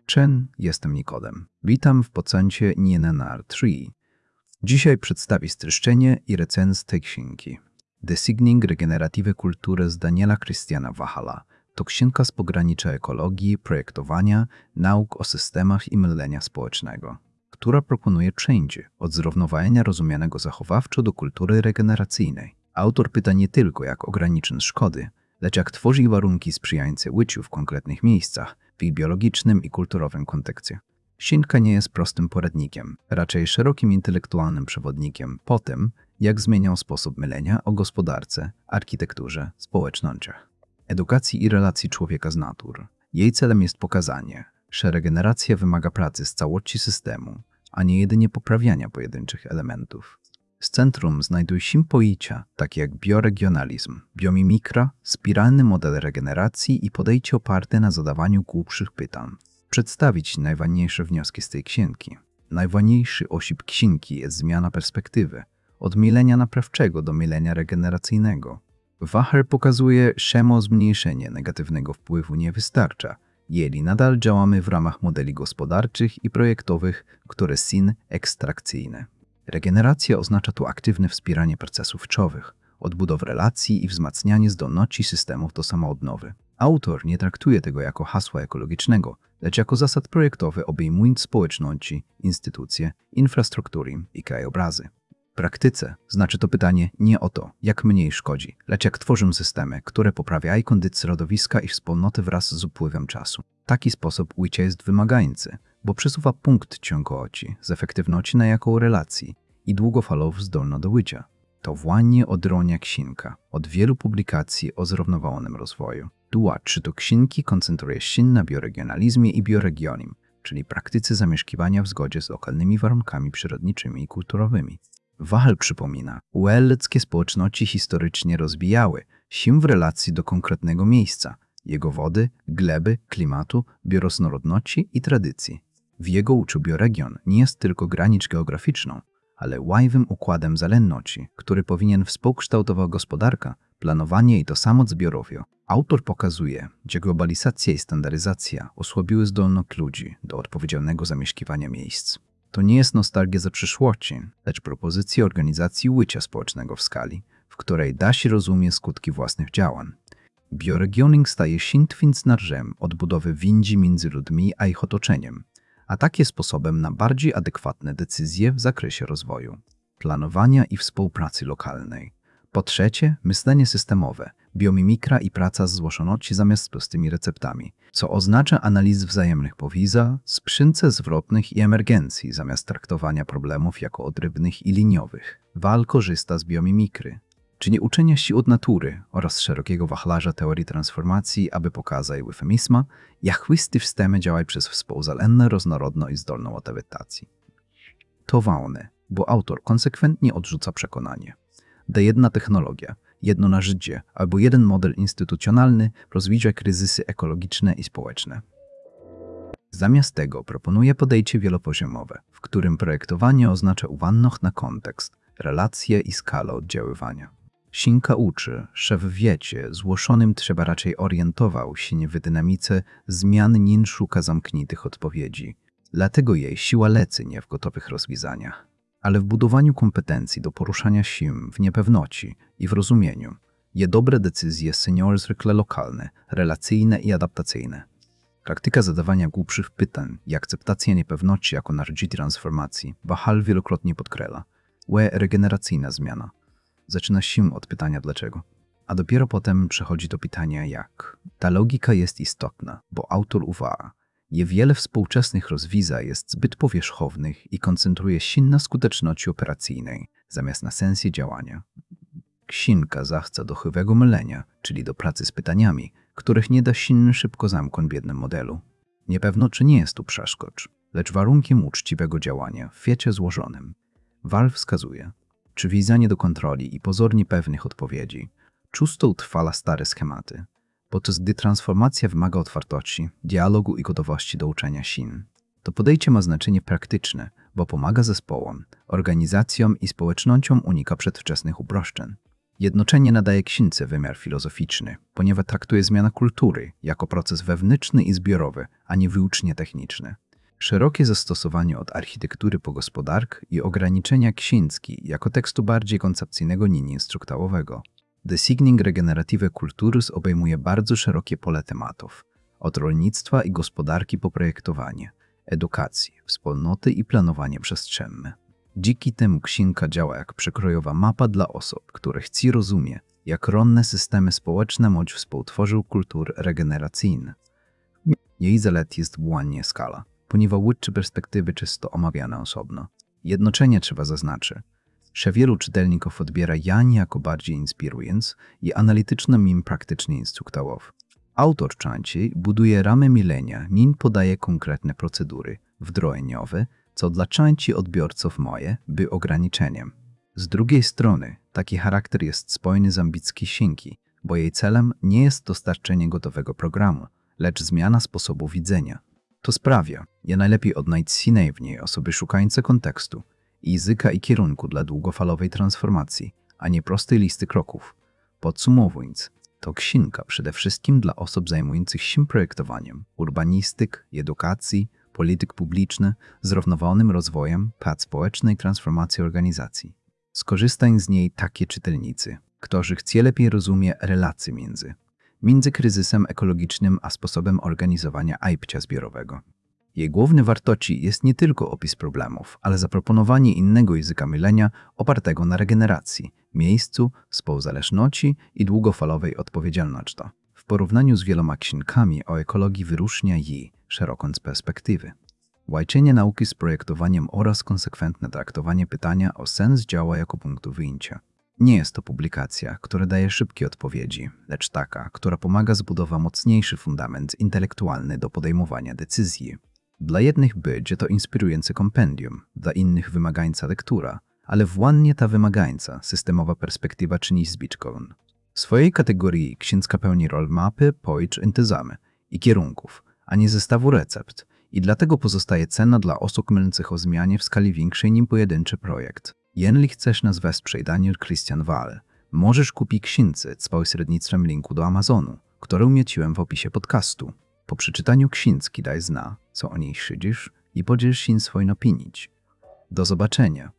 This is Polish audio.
Chen, jestem Nikodem. Witam w podcaście NNR 3. Dzisiaj przedstawię streszczenie i recenzję tej księgi. Designing regenerative kultury z Daniela Christiana Wahala to księga z pogranicza ekologii, projektowania, nauk o systemach i myślenia społecznego, która proponuje przejście od zrównoważenia rozumianego zachowawczo do kultury regeneracyjnej. Autor pyta nie tylko, jak ograniczyć szkody, lecz jak tworzyć warunki sprzyjające życiu w konkretnych miejscach, w ich biologicznym i kulturowym kontekście. Księga nie jest prostym poradnikiem, raczej szerokim intelektualnym przewodnikiem po tym, jak zmieniał sposób myślenia o gospodarce, architekturze, społecznościach, edukacji i relacji człowieka z naturą. Jej celem jest pokazanie, że regeneracja wymaga pracy z całości systemu, a nie jedynie poprawiania pojedynczych elementów. W centrum znajdują się pojęcia takie jak bioregionalizm, biomimikra, spiralny model regeneracji i podejście oparte na zadawaniu głębszych pytań. Przedstawić najważniejsze wnioski z tej księgi. Najważniejszy osób księgi jest zmiana perspektywy, od myślenia naprawczego do myślenia regeneracyjnego. Wahal pokazuje, że zmniejszenie negatywnego wpływu nie wystarcza, jeżeli nadal działamy w ramach modeli gospodarczych i projektowych, które są ekstrakcyjne. Regeneracja oznacza tu aktywne wspieranie procesów czowych, odbudowę relacji i wzmacnianie zdolności systemów do samoodnowy. Autor nie traktuje tego jako hasła ekologicznego, lecz jako zasad projektowe obejmując społeczności, instytucje, infrastruktury i krajobrazy. W praktyce znaczy to pytanie nie o to, jak mniej szkodzi, lecz jak tworzymy systemy, które poprawiają kondycję środowiska i wspólnoty wraz z upływem czasu. Taki sposób ujścia jest wymagający, bo przesuwa punkt ciągłości z efektywności na jaką relacji i długofalowo zdolna do ujścia. To właśnie odronia księga od wielu publikacji o zrównoważonym rozwoju. Czy to księgi koncentruje się na bioregionalizmie i bioregionim, czyli praktyce zamieszkiwania w zgodzie z lokalnymi warunkami przyrodniczymi i kulturowymi. Wahal przypomina, że ludzkie społeczności historycznie rozwijały się w relacji do konkretnego miejsca, jego wody, gleby, klimatu, bioróżnorodności i tradycji. W jego uczu bioregion nie jest tylko granicą geograficzną, ale łajwym układem zależności, który powinien współkształtować gospodarkę, planowanie i to samo zbiorowo. Autor pokazuje, że globalizacja i standaryzacja osłabiły zdolność ludzi do odpowiedzialnego zamieszkiwania miejsc. To nie jest nostalgia za przyszłości, lecz propozycja organizacji ujścia społecznego w skali, w której da się rozumieć skutki własnych działań. Bioregioning staje się narzędziem odbudowy więzi między ludźmi a ich otoczeniem, a takie sposobem na bardziej adekwatne decyzje w zakresie rozwoju, planowania i współpracy lokalnej. Po trzecie, myślenie systemowe, biomimikra i praca z złożoności zamiast prostymi receptami, co oznacza analizę wzajemnych powiązań, sprzęcie zwrotnych i emergencji zamiast traktowania problemów jako odrębnych i liniowych. Wahal korzysta z biomimikry, czyli uczenia się od natury oraz szerokiego wachlarza teorii transformacji, aby pokazać eufemizma, jak chłysty systemy działają przez współzależne, różnorodne i zdolną adaptacji. To ważne, bo autor konsekwentnie odrzuca przekonanie, że jedna technologia, jedno narzędzie albo jeden model instytucjonalny rozwiąże kryzysy ekologiczne i społeczne. Zamiast tego proponuje podejście wielopoziomowe, w którym projektowanie oznacza uważność na kontekst, relacje i skalę oddziaływania. Księga uczy, że w wiecie złożonym trzeba raczej orientował się w dynamice zmian niż szuka zamkniętych odpowiedzi. Dlatego jej siła leży nie w gotowych rozwiązaniach, ale w budowaniu kompetencji do poruszania się w niepewności i w rozumieniu. Dobre decyzje są zwykle lokalne, relacyjne i adaptacyjne. Praktyka zadawania głębszych pytań i akceptacja niepewności jako narzędzi transformacji Wahal wielokrotnie podkreśla. Regeneracyjna zmiana zaczyna się od pytania dlaczego, a dopiero potem przechodzi do pytania jak. Ta logika jest istotna, bo autor uważa, że wiele współczesnych rozwiązań jest zbyt powierzchownych i koncentruje się na skuteczności operacyjnej, zamiast na sensie działania. Księga zachęca do chywego myślenia, czyli do pracy z pytaniami, których nie da się szybko zamknąć w jednym modelu. Niepewność nie jest tu przeszkód, lecz warunkiem uczciwego działania w świecie złożonym. Wahal wskazuje, czy wizanie do kontroli i pozornie pewnych odpowiedzi często utrwala stare schematy, podczas gdy transformacja wymaga otwartości, dialogu i gotowości do uczenia się. To podejście ma znaczenie praktyczne, bo pomaga zespołom, organizacjom i społecznościom unika przedwczesnych uproszczeń. Jednoczenie nadaje księdze wymiar filozoficzny, ponieważ traktuje zmianę kultury jako proces wewnętrzny i zbiorowy, a nie wyłącznie techniczny. Szerokie zastosowanie od architektury po gospodarkę i ograniczenia księdzki jako tekstu bardziej koncepcyjnego niż instruktorowego. Designing Regenerative Cultures obejmuje bardzo szerokie pole tematów. Od rolnictwa i gospodarki po projektowanie, edukacji, wspólnoty i planowanie przestrzenne. Dzięki temu księga działa jak przekrojowa mapa dla osób, które chcą rozumieć, jak różne systemy społeczne mogą współtworzyć kultury regeneracyjne. Jej zalet jest błędnie skala, ponieważ łyczne perspektywy często omawiane osobno. Jednocześnie trzeba zaznaczyć, że wielu czytelników odbiera Jan jako bardziej inspirujący i analityczny mimo praktycznie instruktorów. Autor częściej buduje ramy milenia, nim podaje konkretne procedury wdrożeniowe, co dla części odbiorców moje by ograniczeniem. Z drugiej strony, taki charakter jest spójny z ambicją księgi, bo jej celem nie jest dostarczenie gotowego programu, lecz zmiana sposobu widzenia. To sprawia, że najlepiej odnajść w niej osoby szukające kontekstu, języka i kierunku dla długofalowej transformacji, a nie prostej listy kroków. Podsumowując, to księga przede wszystkim dla osób zajmujących się projektowaniem, urbanistyk, edukacji, polityk publiczny, zrównoważonym rozwojem, prac społecznej transformacji organizacji. Skorzystają z niej takie czytelnicy, którzy chcą lepiej rozumieć relacje między kryzysem ekologicznym a sposobem organizowania ajpcia zbiorowego. Jej główny wartości jest nie tylko opis problemów, ale zaproponowanie innego języka myślenia opartego na regeneracji, miejscu, współzależności i długofalowej odpowiedzialności. W porównaniu z wieloma księgami o ekologii wyróżnia jej szeroką perspektywy. Łączenie nauki z projektowaniem oraz konsekwentne traktowanie pytania o sens działa jako punktu wyjścia. Nie jest to publikacja, która daje szybkie odpowiedzi, lecz taka, która pomaga zbudować mocniejszy fundament intelektualny do podejmowania decyzji. Dla jednych będzie to inspirujące kompendium, dla innych wymagająca lektura, ale właśnie ta wymagająca systemowa perspektywa czyni zbiczką. W swojej kategorii księga pełni rolę mapy, pojęć, intezamy i kierunków, a nie zestawu recept, i dlatego pozostaje cenna dla osób myślących o zmianie w skali większej niż pojedynczy projekt. Jeżeli chcesz nas wesprzeć, Daniel Christian Wahl, możesz kupić księgę z pośrednictwem linku do Amazonu, który umieściłem w opisie podcastu. Po przeczytaniu księgi daj zna, co o niej szydzisz i podziel się swoją opinią. Do zobaczenia.